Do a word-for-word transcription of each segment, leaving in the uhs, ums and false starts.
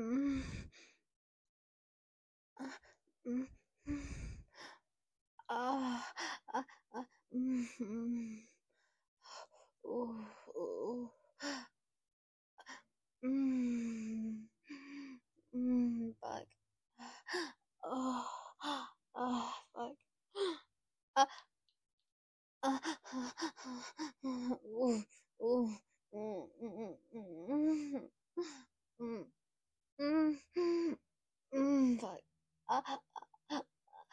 Mm, uh, mm, mm, ah, ah, ah, mm, mm. Ooh, ooh, mm, mm, fuck. Oh, oh, fuck. Ah, ah, ooh, ooh, mm, mm, mm, mm, mm, mm, mm, fuck. Ah, ah, ah,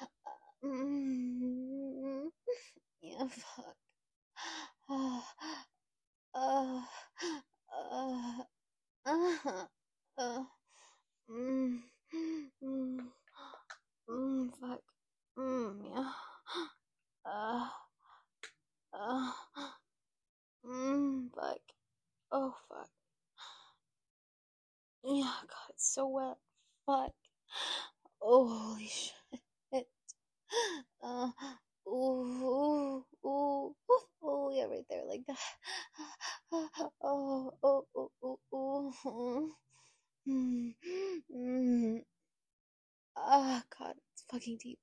mm, yeah, fuck. Ah, ah, ah, ah, ah, mm, mm, mm, fuck. Mm, yeah. Uh, uh, mm, fuck. Oh, fuck. Yeah, God, it's so wet. Fuck. Oh, holy shit. Uh, ooh, ooh, ooh, ooh, yeah, right there, like that. Oh, oh, oh, oh, oh. Mm, mm. Ah, God, it's fucking deep.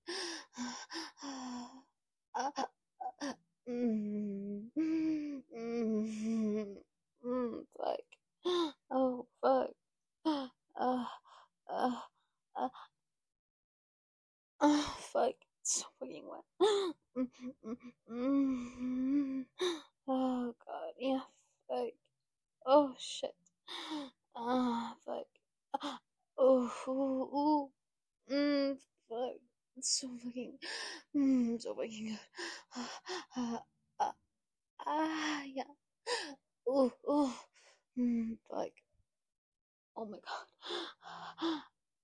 Ah, ah, ah, mm, mm, mm, mm, fuck. Oh, fuck. Ah, ah, ah, oh, fuck. It's so fucking wet. Mm, mm, mm. Oh, God, yeah, fuck. Oh, shit. Ah, fuck. Ah, oh, ooh, ooh. Mm, fuck. It's so fucking, mm, so fucking good. Ah, ah, ah, yeah. Ooh, ooh. Mm, fuck. Oh my god.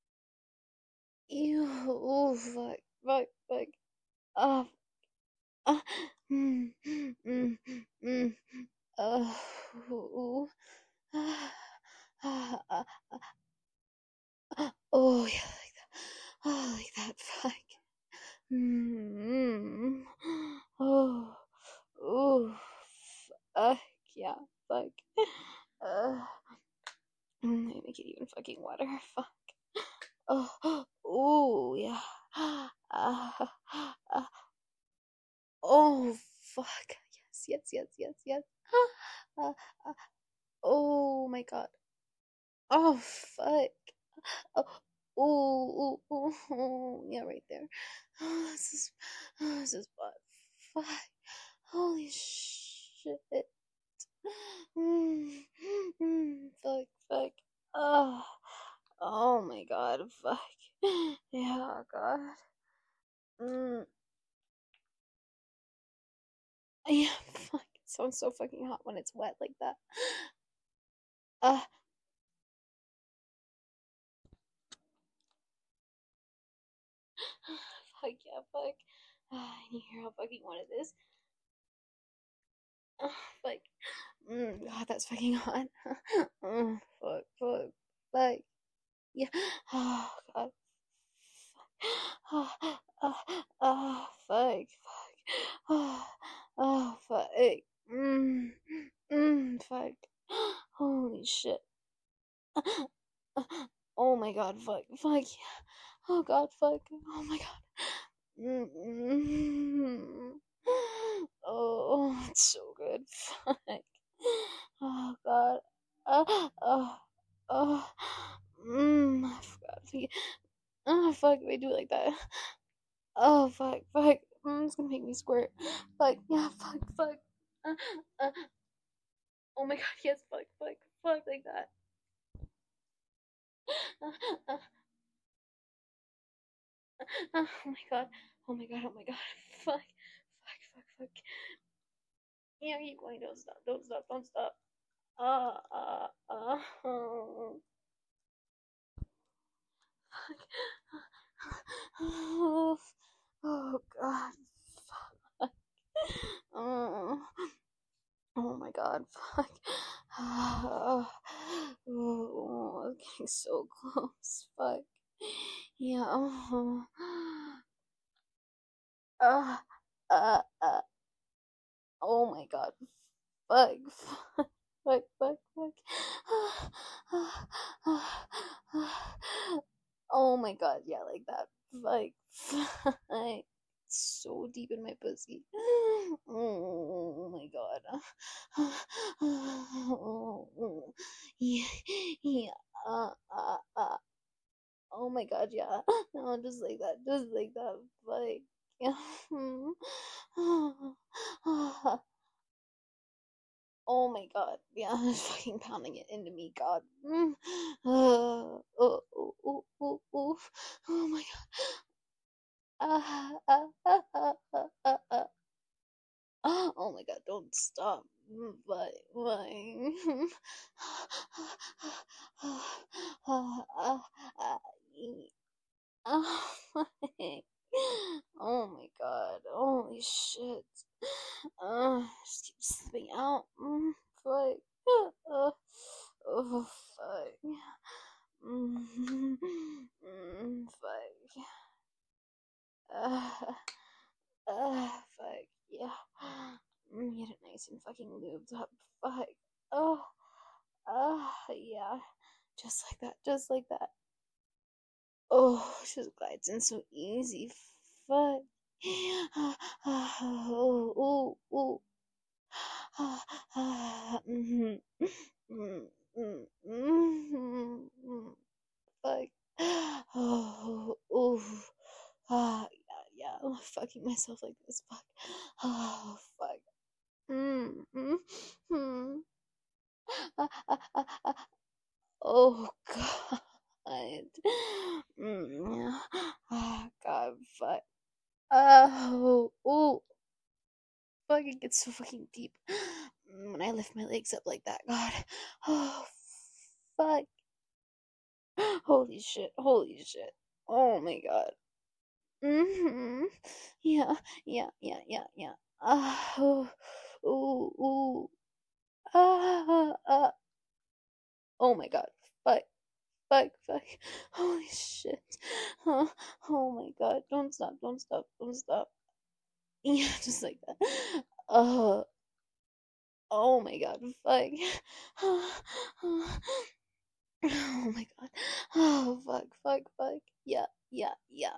Ew, ooh, fuck, fuck, fuck. Ah, ah, mm, mm, mm. Uh, ooh, ah, ah, ah, ah. Oh, yeah, like that. Oh, like that, fuck. Mm, oh, ooh, fuck, yeah, fuck. Uh, mm, make it even fucking wetter. Fuck. Oh, ooh, yeah. Uh, uh, oh, fuck. Yes, yes, yes, yes, yes. Uh, uh, oh my god. Oh, fuck. Oh, ooh, ooh, ooh, ooh. Yeah, right there. Oh, this is, oh, this is butt. Fuck. Holy shit. Mm, mm, fuck, fuck. Oh, oh my god, fuck. Yeah, god. Mm, yeah, fuck. It sounds so fucking hot when it's wet like that. Uh, fuck yeah, fuck. Uh, you hear how fucking wet it is? Uh, fuck. Mm, god, that's fucking hot. Oh, fuck, fuck, fuck. Yeah. Oh, god. Oh, oh, oh, fuck, fuck. Oh, oh, fuck. Mm, mm, fuck. Holy shit. Oh my god, fuck, fuck. Oh god, fuck. Oh my god. Mm. Oh, it's so good. Fuck. Oh god. Uh, oh, oh. Mm, I forgot. Oh fuck, if I do it like that. Oh fuck, fuck. Mm, it's gonna make me squirt. Fuck, yeah, fuck, fuck. Uh, uh. Oh my god, yes, fuck, fuck, fuck, like that. Uh, uh, uh, oh my god, oh my god, oh my god. Fuck, fuck, fuck, fuck. Yeah, keep going, don't stop, don't stop, don't stop. Uh, uh, uh, oh, fuck. Oh, oh god, fuck. Oh. Oh my god, fuck. Oh, oh, it's getting so close. Fuck. Yeah. Oh, uh, uh, uh, oh my god. Fuck. Fuck, fuck, fuck. my god, yeah, like that. Like, fuck. So deep in my pussy. Oh my god. Yeah, yeah. Uh, uh, uh. Oh my god, yeah. No, just like that, just like that. Like, yeah. Oh my god, yeah, it's fucking pounding it into me, god. Mm. Uh, oh, oh, oh, oh, oh, oh my god. Ah, ah, ah, ah, ah, ah, ah. Oh my god, don't stop. Mm, But, but. Oh my, oh my god, holy shit. Uh, just keep slipping out. Mm, fuck. Uh, oh, fuck. Mm, mm, fuck. Uh, uh, fuck. Yeah. Mm, get it nice and fucking lubed up. Fuck. Oh, uh, yeah. Just like that, just like that. Oh, it just glides in so easy. Fuck. Oh, oh, oh. Mhm. Mm, mm, mhm. Fuck. Oh, oh. Ah, yeah, yeah. I'm fucking myself like this. Fuck. Oh, fuck. Mm, mm, mm. Ah, ah, ah, ah. Oh, God. Mm, yeah. Ah, God, fuck. Oh, oh, fuck, it gets so fucking deep. Mm, When I lift my legs up like that, God. Oh, fuck. Holy shit, holy shit. Oh my God. Mm-hmm. Yeah, yeah, yeah, yeah, yeah. Ah, oh, ooh, ooh. Ah, ah, ah. Oh my God. Fuck, fuck, fuck. Holy shit. Huh. Oh my God. Don't stop, don't stop, don't stop. Yeah, just like that. Oh, oh my god, fuck. Oh my god. Oh, fuck, fuck, fuck. Yeah, yeah, yeah.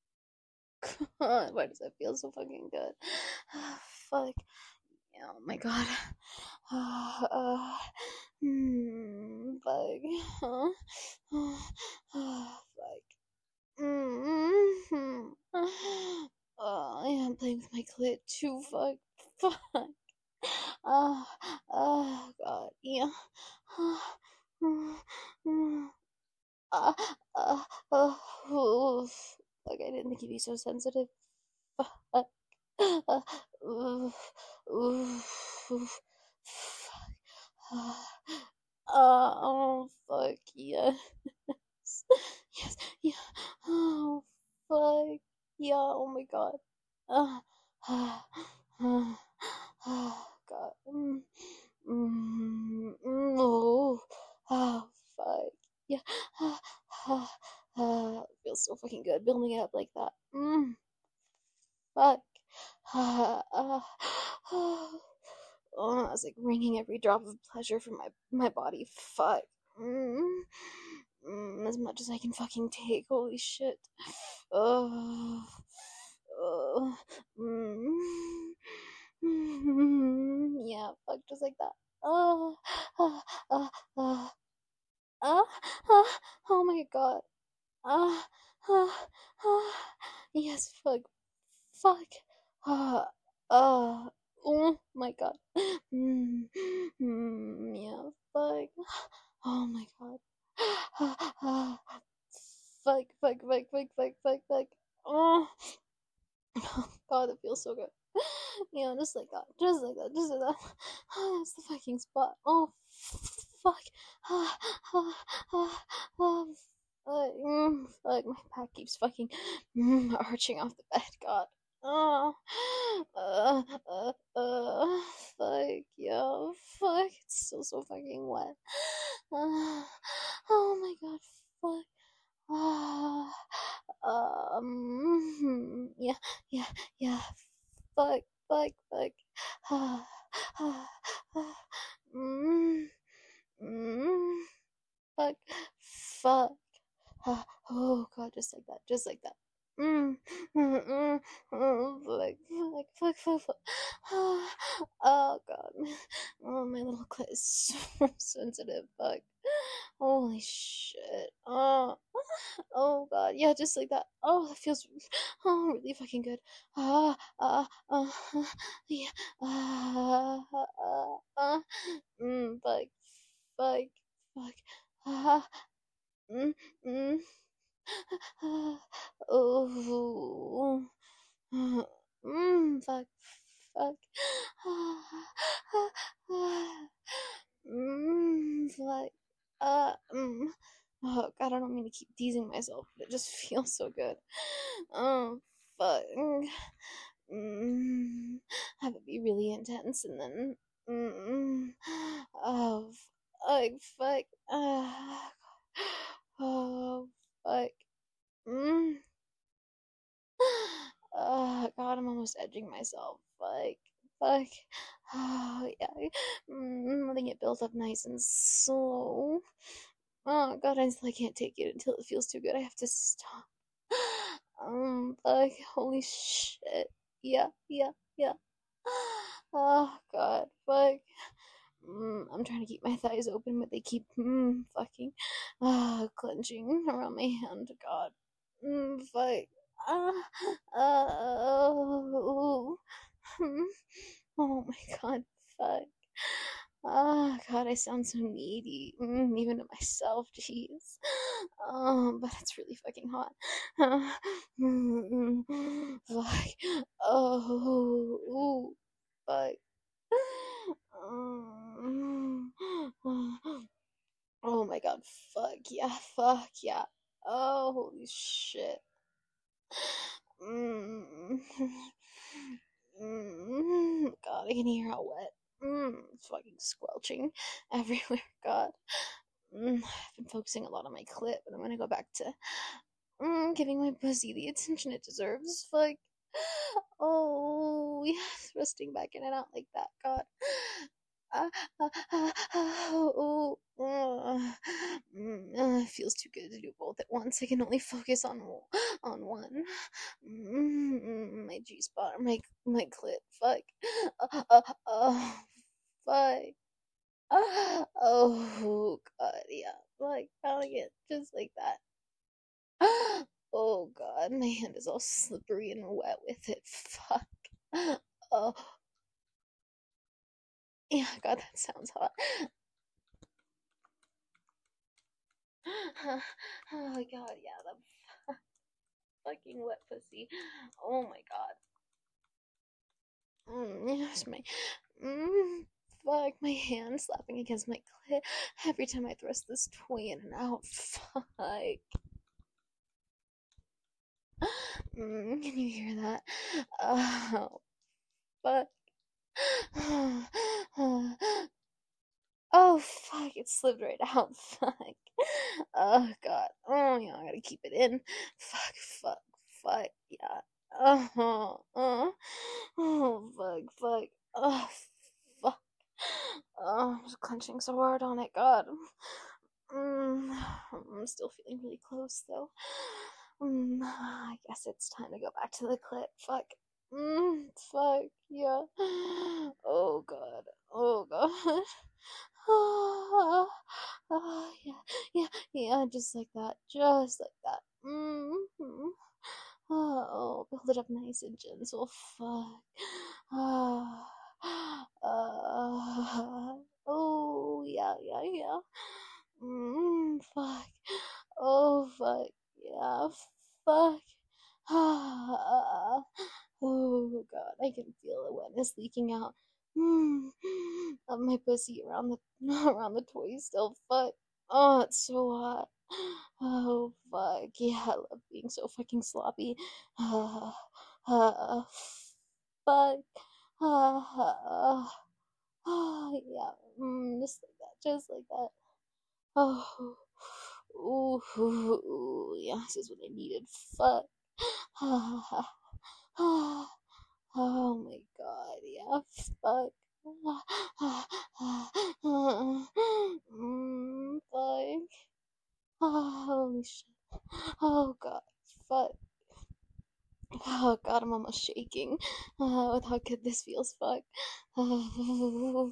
Why does that feel so fucking good? Fuck. Yeah, oh my god. Uh, hmm, fuck. Huh? Fuck. Mm-hmm. Oh, I am playing with my clit too. Fuck. Fuck. Oh, oh God, yeah. Uh, uh, uh, like I didn't think you'd be so sensitive. Uh, uh, oof, oof, oof, fuck. Uh, oh, fuck, yes. Yes, yeah. Oh, fuck. Yeah, oh my god. Uh, uh, uh, oh, God. Mm, mm, mm, oh, oh, fuck. Yeah. Uh, uh, uh, feels so fucking good building it up like that. Mm, fuck. Uh, uh, oh, I was like wringing every drop of pleasure from my my body. Fuck. Mm, mm, as much as I can fucking take. Holy shit. Oh. Oh. Mm, mm, yeah. Fuck. Just like that. Oh. Uh, uh, uh, uh, uh, oh my god. Uh, uh, uh, yes. Fuck. Fuck. Uh, uh, oh my god. Mm, mm, yeah, fuck. Oh my god. Fuck, fuck, fuck, fuck, fuck, fuck, fuck. Oh, god, it feels so good. Yeah, just like that, just like that, just like that. Oh, that's the fucking spot. Oh, fuck. Oh, oh, oh, oh, fuck. Mm, fuck, my back keeps fucking mm, arching off the bed, god. Oh, uh, uh, uh, fuck, yo, fuck, it's still so fucking wet. Uh, oh my god, fuck. Ah, um, yeah, yeah, yeah, fuck, fuck, fuck. Ah, ah, ah, mm, mm, fuck, fuck. ah, oh god, just like that, just like that. Mm, mm, mm, mm, like, like, fuck, fuck, fuck. Oh god, oh my little clit is so sensitive. Fuck, holy shit. Oh, oh god, yeah, just like that. Oh, that feels oh really fucking good. Ah, ah, ah, yeah, ah, ah, ah. Mm, fuck, fuck, fuck. Ah, mm, mm. Oh, mm, fuck, fuck. Mm, fuck. Uh, mm. Oh god, I don't mean to keep teasing myself, but it just feels so good. Oh, fuck. Mm, have it be really intense and then. Mm, oh, fuck, fuck. Uh, oh, fuck. Mm. Oh god, I'm almost edging myself. Like, fuck. Oh yeah. Mm, letting it build up nice and slow. Oh god, I still can't take it until it feels too good. I have to stop. Um, fuck. Holy shit. Yeah, yeah, yeah. Oh god, fuck. Mm, I'm trying to keep my thighs open, but they keep mm, fucking uh, clenching around my hand. God. Mm, fuck. Uh, uh, oh, oh my god, fuck. Oh god, I sound so needy, mm, even to myself. Jeez. Um, but it's really fucking hot. Uh, mm, mm, fuck. Oh, ooh, fuck. Um, oh my god, fuck yeah, fuck yeah. Oh, holy shit. Mm. Mm. God, I can hear how wet. Mm. It's fucking squelching everywhere. God. Mm. I've been focusing a lot on my clit, but I'm gonna go back to mm, giving my pussy the attention it deserves. Like, oh, yes, thrusting back in and out like that. God. Uh, uh, uh, oh, uh, mm, uh, it feels too good to do both at once. I can only focus on on one. Mm, my G spot, my my clit. Fuck. Uh, uh, uh, fuck. Uh, oh god, yeah. Like pounding it just like that. Oh god, my hand is all slippery and wet with it. Fuck. Oh yeah, god, that sounds hot. Oh my god, yeah, the fucking wet pussy. Oh my god. Mm, yes, my mm, fuck, my hand slapping against my clit every time I thrust this toy in and out. Fuck. Mm, can you hear that? Oh, fuck. Oh fuck, it slipped right out. Fuck. Oh god. Oh yeah, I gotta keep it in. Fuck, fuck, fuck, yeah. Oh, oh, oh, fuck, fuck. Oh, fuck. Oh, I'm just clenching so hard on it. God. Mm, I'm still feeling really close though. Mm, I guess it's time to go back to the clit. Fuck. Mm, fuck, yeah. Oh god. Oh god. Oh, oh, yeah, yeah, yeah, just like that, just like that. Mm-hmm. Oh, build it up nice and gentle. Fuck. Ah, uh, oh, yeah, yeah, yeah. Mm, fuck. Oh, fuck. Yeah, fuck. Ah, oh, God, I can feel the wetness leaking out. Mm, of my pussy around the around the toy still. Fuck. Oh, it's so hot. Oh, fuck. Yeah, I love being so fucking sloppy. Uh, uh, fuck. Uh, uh, oh, yeah. Mm, just like that. Just like that. Oh. Ooh, ooh, ooh. Yeah, this is what I needed. Fuck. Oh my god. Yeah, fuck. Mm, fuck. Oh, holy shit. Oh god, fuck. Oh god, I'm almost shaking uh, with how good this feels. Fuck. Oh,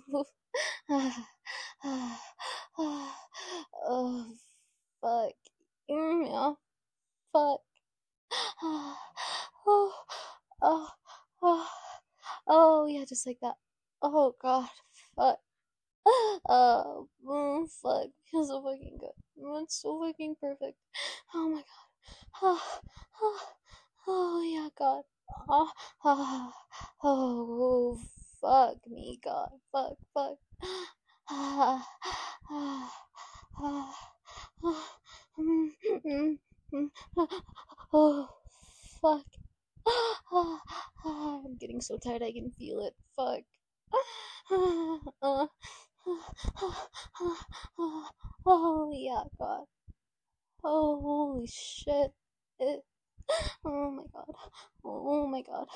oh fuck. Mm, yeah, fuck. Oh, oh, oh, oh, yeah, just like that. Oh god, fuck. Oh, mm, fuck. Feels so fucking good. Mm, It's so fucking perfect. Oh my god. Oh, oh, oh yeah, God. Oh, oh, oh, fuck me, God. Fuck, fuck. Ah, ah, ah, ah, mm, mm, mm, oh, fuck. Ah, ah, I'm getting so tired I can feel it. Fuck. Ah, ah, ah, ah, ah, oh, yeah, God. Oh, holy shit. It, oh my god. Oh my god.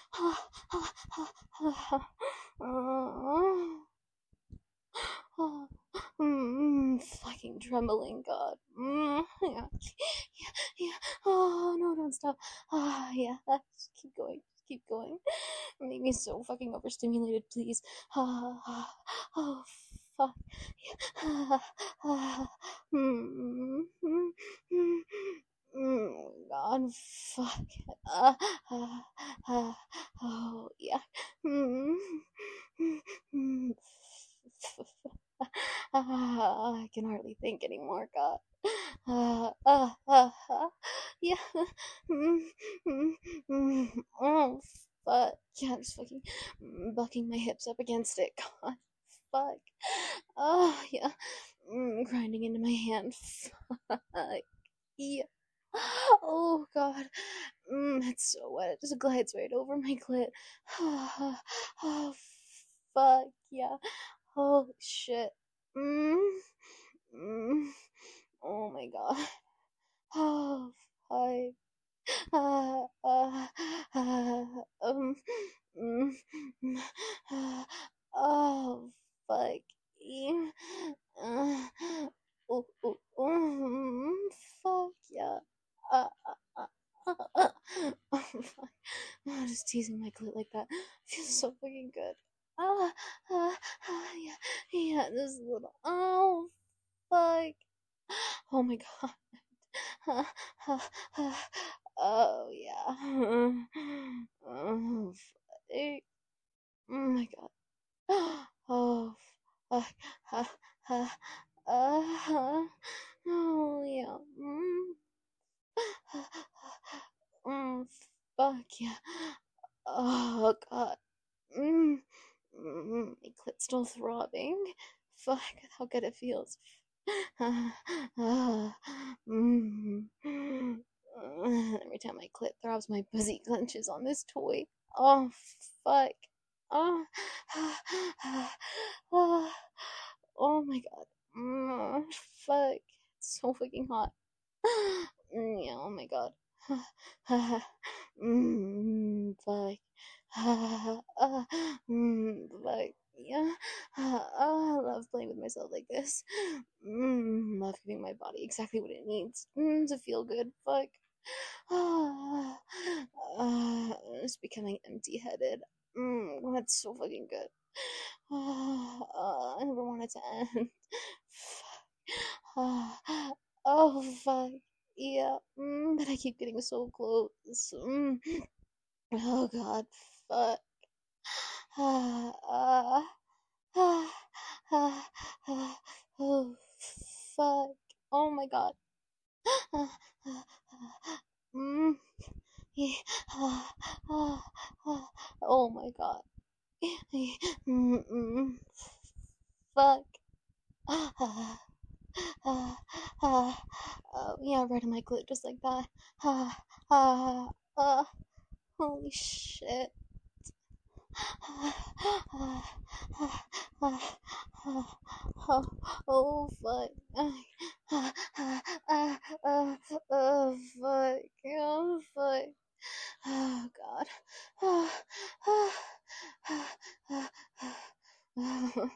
Oh, oh, mm, fucking trembling, God. Mm, yeah, yeah, yeah. Oh no, don't stop. Ah, yeah. Just keep going. Just keep going. Make me so fucking overstimulated, please. Ah, ah, oh, fuck. Yeah. Ah, mm, mm, mm, mm, God, fuck. Ah, ah, ah, oh, yeah. Mm, mm, mm. Ah, I can hardly think anymore, God. Ah, ah, ah, ah. Yeah. Mm, mm, mm. Oh, fuck. Yeah, I'm just fucking bucking my hips up against it. God, fuck. Oh, yeah. Mm, grinding into my hand. Fuck. Yeah. Oh, God. Mm, it's so wet. It just glides right over my clit. Oh, fuck. Yeah. Holy shit. Mm, mm. Oh my god. Oh, fuck. Uh, uh, uh, um, mm, mm, uh, oh, fuck. Yeah. Uh, oh, oh, mm, fuck yeah. Uh, uh, uh, uh, uh. Oh, fuck. I'm just teasing my clit like that. Feels so fucking good. Ah, uh, uh, yeah, yeah, this little. Oh, fuck. Oh my god. Oh yeah. Oh, fuck. Oh my god. Oh fuck. Uh, oh yeah. Mm. Mm, fuck yeah. Oh god. Mm. Mm, my clit's still throbbing. Fuck, how good it feels. Ah, mm. Every time my clit throbs, my pussy clenches on this toy. Oh, fuck. Oh, oh, oh my god. Mm, fuck. It's so fucking hot. Mm, yeah, oh my god. mm, fuck. mm, fuck. Yeah. I love playing with myself like this. Mm, love giving my body exactly what it needs mm, to feel good. Fuck. uh, just becoming empty headed. Mm, that's so fucking good. Uh, I never want it to end. Fuck. Oh, fuck. Yeah, mm, but I keep getting so close. Mm. Oh, God. Fuck. Ah, ah, ah, ah, ah, oh, fuck. Oh, my God. Ah, ah, ah, mm. Yeah. Ah, ah, ah. Oh, my God. Mm, mm. Fuck. Ah, ah, ah, ah. Oh, yeah, right on my clit, just like that. Ah, ah, ah. Holy shit. Oh, oh fuck. Oh, fuck. Oh, fuck. Oh, God. Oh, oh, oh, oh,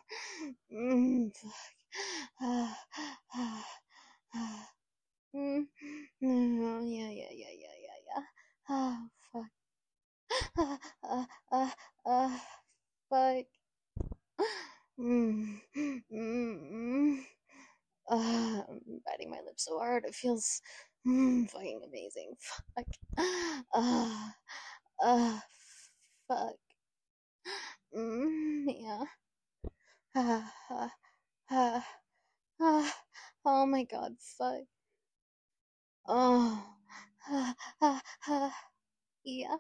mm, fuck. Mm, I'm biting my lips so hard. It feels mm, fucking amazing. Fuck. Uh, uh, fuck. Mm, yeah. Uh, uh, uh, uh, oh my god, fuck. Oh. Uh, uh, uh, yeah.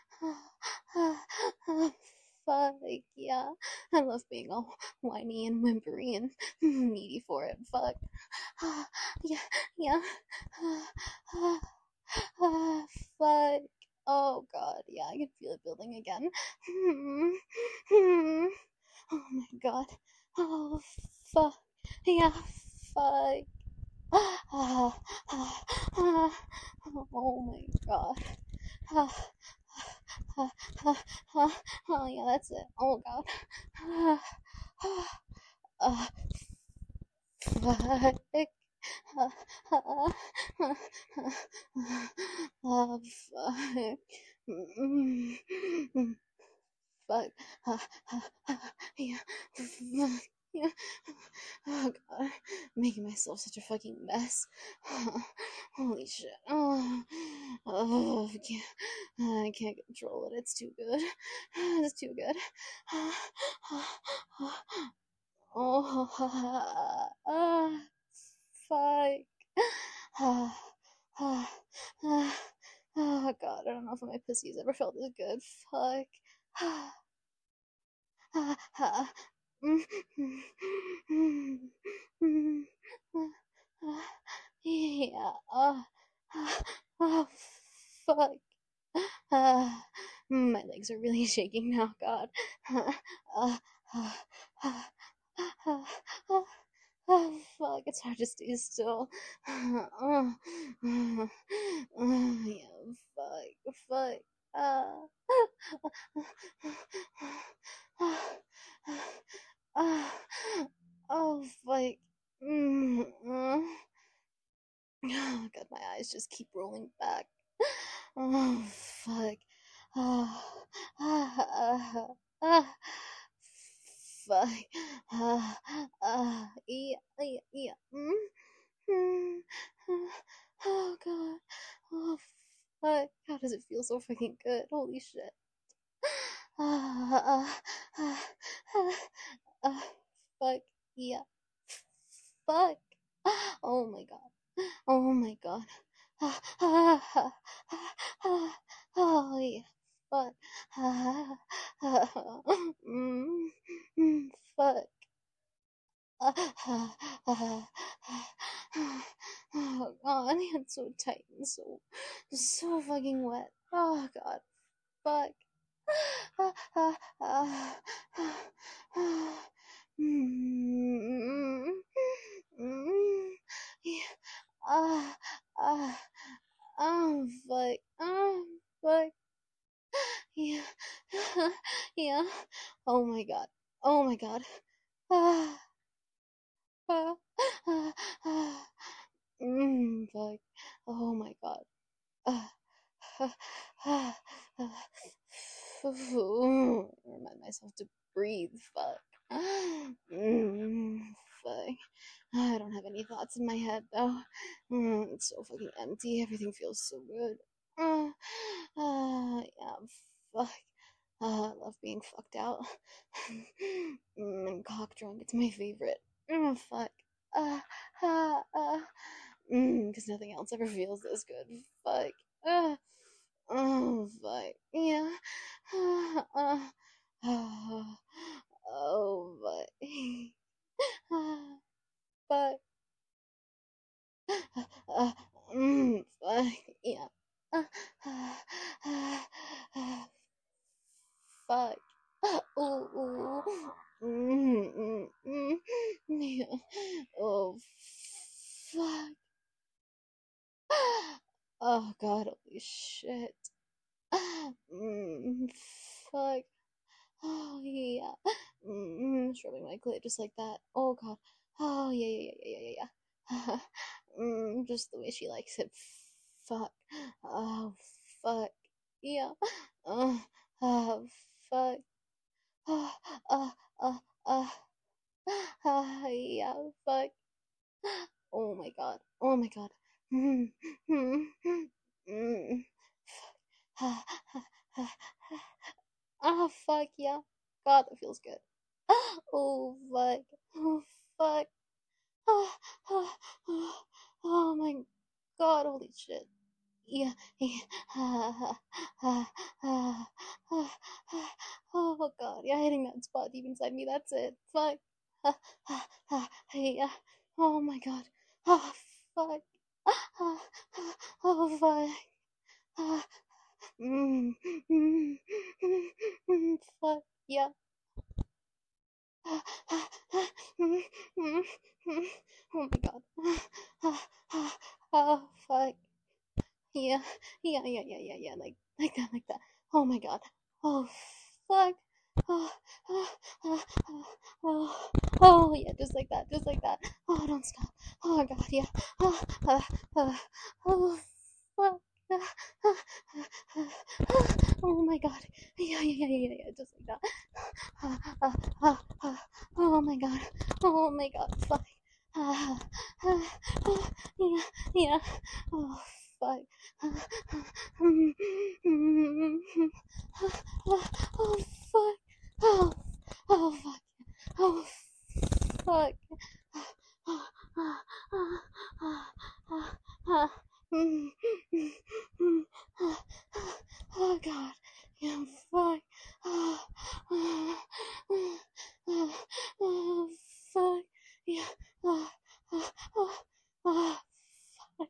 Fuck, yeah. I love being all whiny and whimpery and needy for it. Fuck. Yeah, yeah. Fuck. Oh god, yeah, I can feel it building again. Oh my god. Oh, fuck. Yeah, fuck. Oh my god. Oh yeah, that's it. Oh god. Uh, fuck. Oh fuck. Fuck. Yeah. Yeah. Oh god. Making myself such a fucking mess. Holy shit. Oh, oh yeah. I can't control it. It's too good. It's too good. Oh, ah, fuck. Oh god, I don't know if my pussy's ever felt this good. Fuck. Yeah. Oh, oh, fuck. Uh, my legs are really shaking now, God. Uh, uh, uh, uh, uh, oh, fuck, it's hard to stay still. Oh, oh, oh, yeah, fuck, fuck. Uh, uh, oh, fuck. Mm, uh. Oh god, my eyes just keep rolling back. Oh fuck. Oh, ah, ah, ah, fuck. Ah, ah, yeah, yeah, yeah. Mm, mm, ah, oh god. Oh fuck. How does it feel so fucking good? Holy shit. Ah, ah, ah, ah, ah, fuck. Yeah. Fuck. Oh my god. Oh my god. Oh yeah. Fuck. Mm, mm, fuck. Oh god, it's so tight and so so fucking wet. Oh god. Fuck. Mm, mm, yeah. Ah, ah, oh, fuck. Oh, fuck. Yeah. Yeah. Oh my god. Oh my god. Ah, ah, ah, ah. Mm, fuck. Oh my god. Ah, ah, ah, ah. Remind myself to breathe. Fuck. Mm, fuck. I don't have any thoughts in my head though. Mm, it's so fucking empty. Everything feels so good. Uh, uh, yeah, fuck. Uh, I love being fucked out. Mm, and cock drunk. It's my favorite. Mm, fuck. Uh, uh, uh. Mm, cause nothing else ever feels this good. Fuck. Uh, oh, fuck. Yeah. Uh, uh, uh, oh, fuck. Uh, fuck. Uh, mm, fuck. Yeah. Uh, uh, uh, uh, fuck. Ooh, ooh. Mm, mm, mm. Yeah. Oh, fuck. Oh, God, holy shit. Mm, fuck. Oh, yeah. Mm, rubbing my clit just like that. Oh, God. Oh, yeah, yeah, yeah, yeah, yeah, yeah. Mm, just the way she likes it. Fuck. Oh, fuck. Yeah. Oh, oh fuck. Oh, uh, uh, uh. Ah, yeah, fuck. my god. Oh my god. Mm, mm, mm, mm. Ah, fuck, yeah. God, that feels good. Oh, fuck. Oh, fuck. Oh, oh, oh, oh my god, holy shit. Yeah, yeah. Ah, ah, ah, ah, ah. Oh god, yeah, hitting that spot deep inside me, that's it. Fuck. Ah, ah, ah, yeah. Oh my god. Oh, fuck. Ah, ah, ah, oh, fuck. Ah, mm, mm, mm, mm, fuck, yeah. Oh my god. Oh fuck. Yeah, yeah, yeah, yeah, yeah, yeah. Like, like that, like that. Oh my god. Oh fuck. Oh, oh, oh, oh, oh, oh, yeah, just like that, just like that. Oh, don't stop. Oh god, yeah. Oh, uh, uh, oh fuck. Oh my god. Yeah, yeah, yeah, yeah, yeah, just like that. Uh, uh, uh, uh, oh my god. Oh my god. Fuck. Uh, uh, uh, yeah, yeah. Oh fuck. Uh, uh, mm, mm, mm, uh, uh, oh fuck. Oh, oh fuck. Oh fuck. Uh, uh, uh, uh, uh, uh, mm, mm, mm, uh, uh, oh god. Yeah, fuck. Oh, oh, oh, oh, oh, fuck. Yeah. Oh, oh, oh, oh, fuck.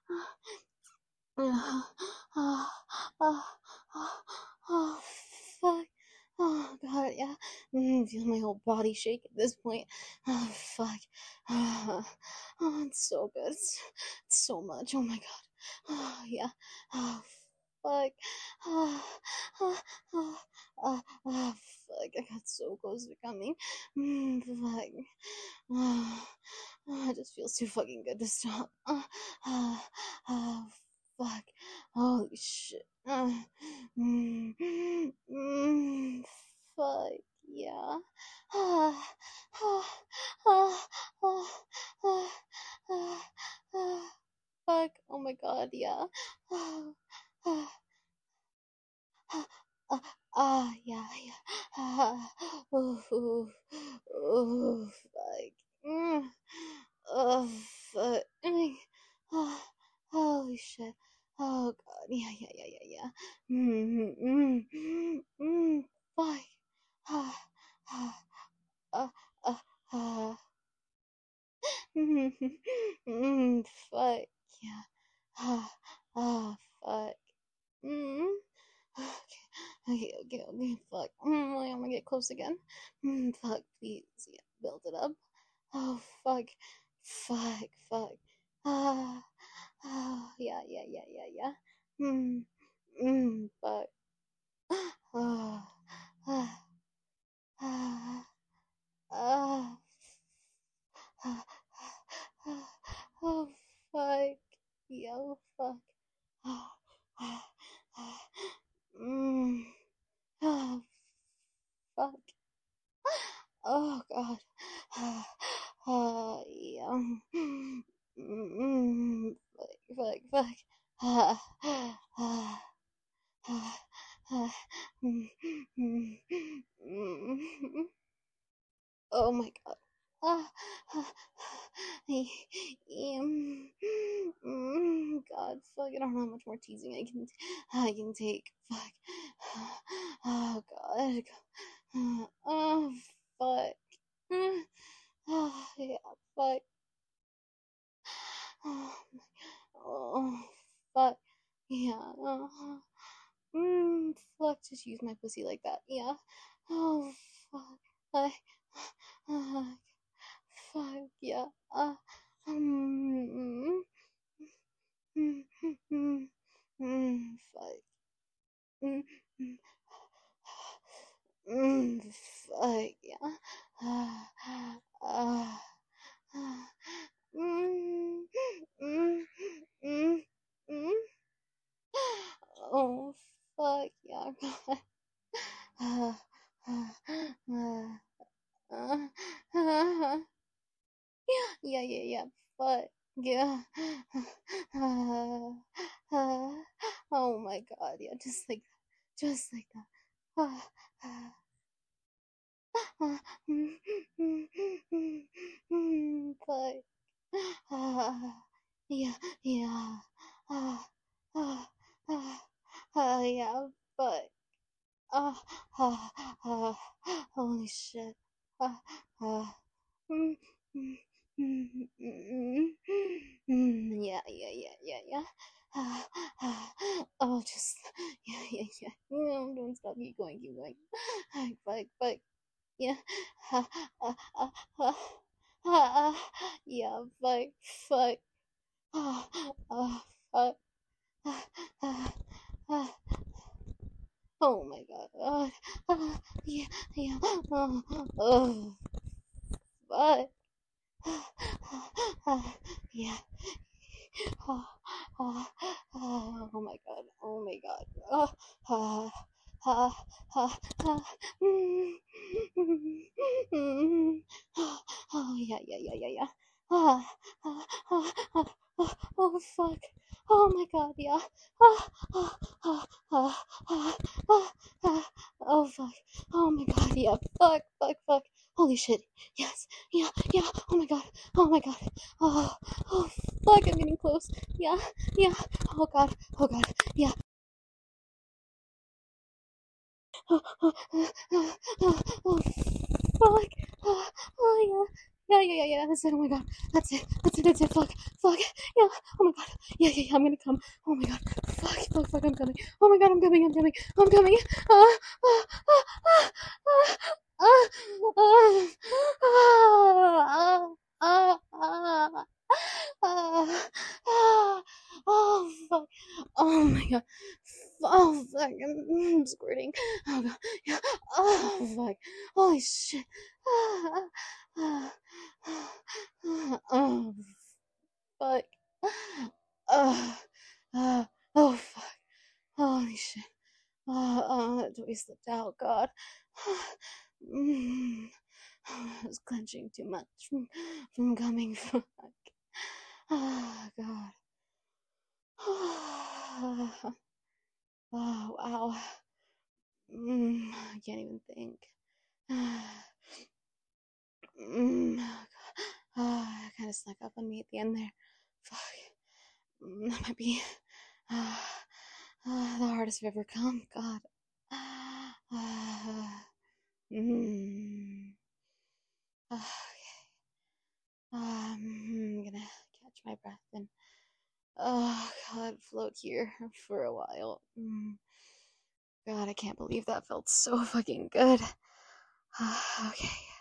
Oh, oh, oh, oh, oh, fuck. Oh god, yeah. Mm, feel my whole body shake at this point. Oh fuck. Oh, oh it's so good. It's, it's so much. Oh my god. Oh yeah. Oh fuck. Oh, oh, oh, oh, oh fuck. I got so close to coming. Mm, fuck. Oh, oh, it just feels too fucking good to stop. Oh, oh, oh fuck. Holy shit. Oh, mm, mm, fuck. Yeah. Ah, ah, ah, ah, ah, ah, ah, fuck. Oh my god, yeah. Ah, ah, ah, ah, ah, yeah, yeah. Ah, ooh, ooh, ooh, fuck. Mm, oh, fuck. Mm, oh, holy shit. Oh god, yeah, yeah, yeah, yeah, yeah. Mm, mm, mm, mm, fuck. Ah, ah, ah, ah, ah. Mm, fuck, yeah. Ah, ah, fuck. Mm. Okay, okay, okay, okay, fuck. Mm, I'm gonna get close again. Mm, fuck, please, yeah, build it up. Oh, fuck, fuck, fuck. Ah, ah, yeah, yeah, yeah, yeah, yeah. Mm, mm, fuck. Ah, ah, ah, ah, ah, ah, oh, fuck. Yo, fuck. Oh, ah, ah, mm, oh, fuck. Oh god. Uh, yeah. Mm, fuck, fuck, fuck. Uh, uh, uh, uh, mm, mm, mm. Oh my god. Ah, ah, I, um, mm, God, fuck, I don't know how much more teasing I can, I can take. Fuck. Oh god. Oh fuck. Oh yeah, fuck. Oh, oh fuck. Yeah. Uh, mm, fuck. Just use my pussy like that. Yeah. Oh fuck. I. Uh, fuck. Yeah. Uh, um. Mm, mm, mm, mm, fuck. Mm, mm, mm, fuck. Yeah. Uh, uh, uh, mm, mm, mm, mm. Oh, fuck, yeah, God. Uh, uh, uh, uh, uh, yeah, yeah, yeah, fuck. Yeah. Uh, uh, oh my god, yeah, just like that. Just like that. Uh, uh, uh, mm, mm, mm, mm, but, uh, yeah, yeah. Uh, uh, uh, uh, yeah, but, uh, uh, uh, holy shit. Uh, uh, mm, mm, mm, mm, mm, yeah, yeah, yeah, yeah, yeah. Ah, ah, oh, just yeah, yeah, yeah. No, don't stop. Keep going, keep going. Fuck, fuck, fuck. Yeah. Ah, ah, ah, ah, ah, ah. Yeah, fuck, fuck. Ah, ah, fuck. Ah, ah, ah. Oh my god. Ah, ah, yeah, yeah. Oh, oh, fuck. Yeah. Oh, oh, oh, oh my god. Oh my god. Oh, oh, oh, oh, oh. Mm, mm, mm. Oh, oh, yeah, yeah, yeah, yeah, yeah. Oh, oh, oh, oh, oh, oh, fuck. Oh my god, yeah. Oh, oh, oh, oh, oh, oh, oh, oh, fuck. Oh my god, yeah. Fuck, fuck, fuck. Holy shit. Yes. Yeah, yeah. Oh my god. Oh my god. Oh, oh, fuck. I'm getting close. Yeah, yeah. Oh god. Oh god. Yeah. Oh, oh, oh, oh, oh, oh, fuck. Oh, oh yeah. Yeah, yeah, yeah, yeah. That's it. Oh my god. That's it. That's it. That's it. Fuck. Fuck. Yeah. Oh my god. Yeah, yeah, yeah. I'm gonna come. Oh my god. Fuck. Fuck. Fuck. I'm coming. Oh my god. I'm coming. I'm coming. I'm coming. Ah. Ah. Ah. Ah. Ah. Ah. Ah. Ah. Ah. Ah. Ah. Oh fuck. Oh my god. Oh fuck. I'm, I'm squirting. Oh god. Yeah. Oh fuck. Holy shit. Ah. Ah. Ah. Oh fuck. Oh. Oh. Oh fuck. Holy shit. Oh, oh, that we slipped out. God. Mm. I was clenching too much from, from coming. Fuck. Oh god. Oh, wow. Mm, I can't even think. Mm, oh, it kind of snuck up on me at the end there. Fuck. Mm, that might be uh, uh, the hardest I've ever come. God. Uh, mm, okay. Um, I'm gonna catch my breath and oh god, float here for a while. Mm. God, I can't believe that felt so fucking good. Okay.